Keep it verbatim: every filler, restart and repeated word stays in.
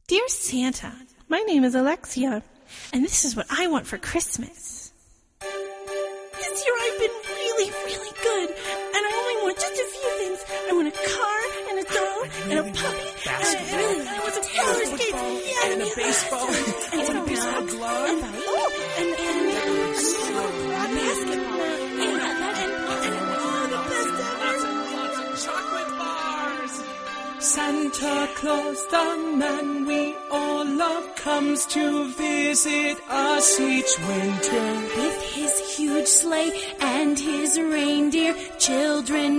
Dear Santa, my name is Alexia, and this is what I want for Christmas. This year I've been really, really good, and I only want just a few things. I want a car, and a doll, and a puppy, and I really I want some roller skates, yeah, and a yeah, baseball, and, and and a baseball glove, and, oh, and, and, and, and a basketball, and, and, and, and oh, the best ever. lots and lots of chocolate bars. Santa Claus, the man we all love, comes to visit us each winter. With his huge sleigh and his reindeer, children